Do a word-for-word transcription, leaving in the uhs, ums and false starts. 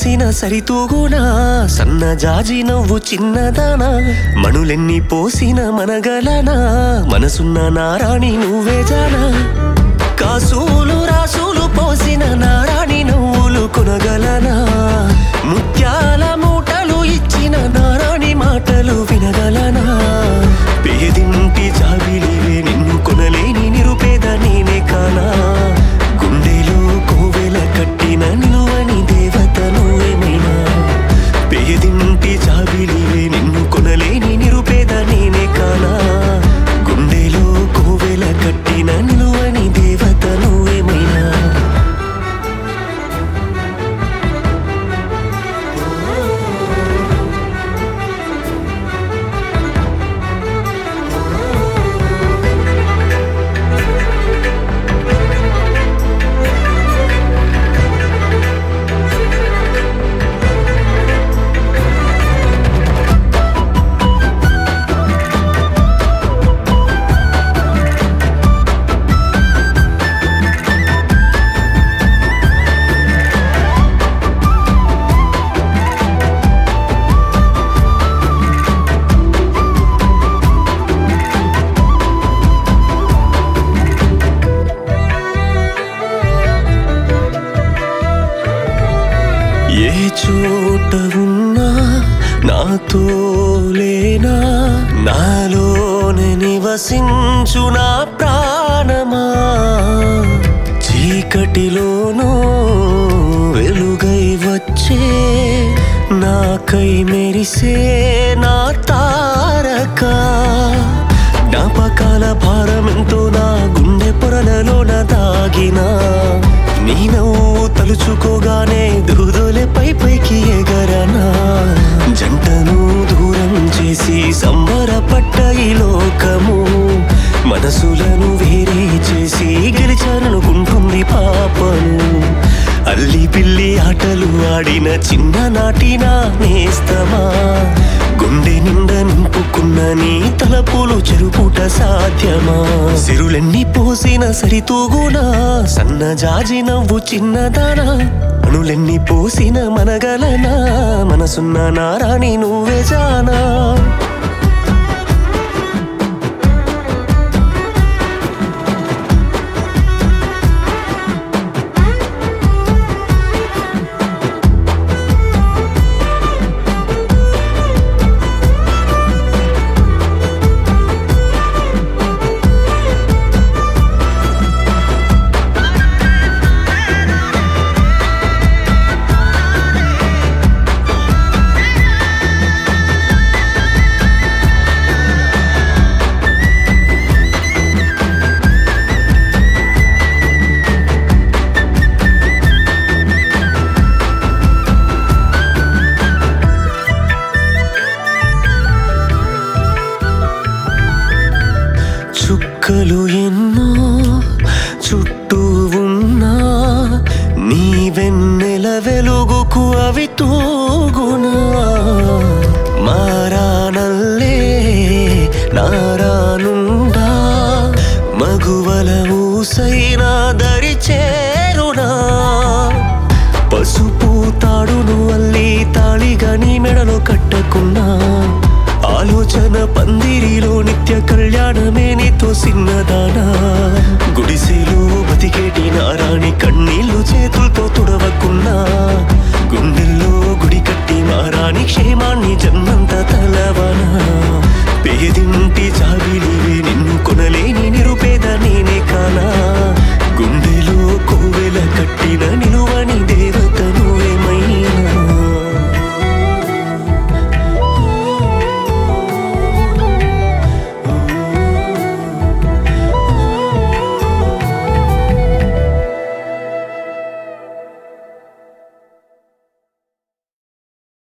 పోసిన సరితూగునా సన్న జాజి నవ్వు చిన్నదానా మణులెన్ని పోసిన మనగలనా మనసున్న నారాణి నువ్వే జానా కాసులు రాసులు పోసిన నారాణి నవ్వులు కొనగలనా ముత్యాల మూటలు ఇచ్చిన నారాణి మాటలు వినగలనా పేదింటి జాబిలివే నిన్ను కొనలేని నిరుపేద నేనే కానా గుండెలో కోవెల కట్టిన నిలువని దేవత నువ్వేమైనా పేదింటి జాబిలివే నిన్ను కొనలేని నిరుపేద నేనే కానా గుండెలో కోవెల కట్టిన నిలువని దేవత నువ్వేమైనా ఏ చోట ఉన్నా నాతో లేనా నాలోనే నివసించు నా ప్రాణమా చీకటిలోనూ వెలుగై వచ్చే నాకై మెరిసే నా తారక జ్ఞాపకాల భారమెంతో నా గుండె పొరలలోన దాగినా నీ నవ్వు తలుచుకోగానే దూదోలే పై పైకి ఎగరనా జంటను దూరం చేసి సంబరపట్ట ఈ లోకము మనసులను వేరే చేసి గెలిచాననుకుంటుంది పాపను అల్లి పిల్లి ఆటలు ఆడిన చిన్ననాటి నా నేస్తమా గుండె నిండా నింపుకున్న నీ తలపులు చెరుపుట సాధ్యమా సిరులెన్ని పోసిన సరితూగునా సన్న జాజి నవ్వు చిన్నదానా అణులెన్ని పోసిన మనగలనా మనసున్న నారాణి నువ్వే జానా చుక్కలు ఎన్నో చుట్టూ ఉన్నా నీ వెన్నెల వెలుగుకు అవి తూగునా మారానల్లే నారానుండా మగువల ఊసైనా దరి చేరునా పసుపు తాడును అల్లి తాళిగా నీ మెడలో కట్టకున్నా ఆలోచన పందిరిలో నిత్య కళ్యాణమే నీతో సిన్నదానా గుడిసెలో బతికేటి నారాణి కన్నీళ్లు చేతులతో తుడవకున్నా గుండెల్లో గుడి కట్టి నారాణి క్షేమాన్ని జన్మంతా తలవనా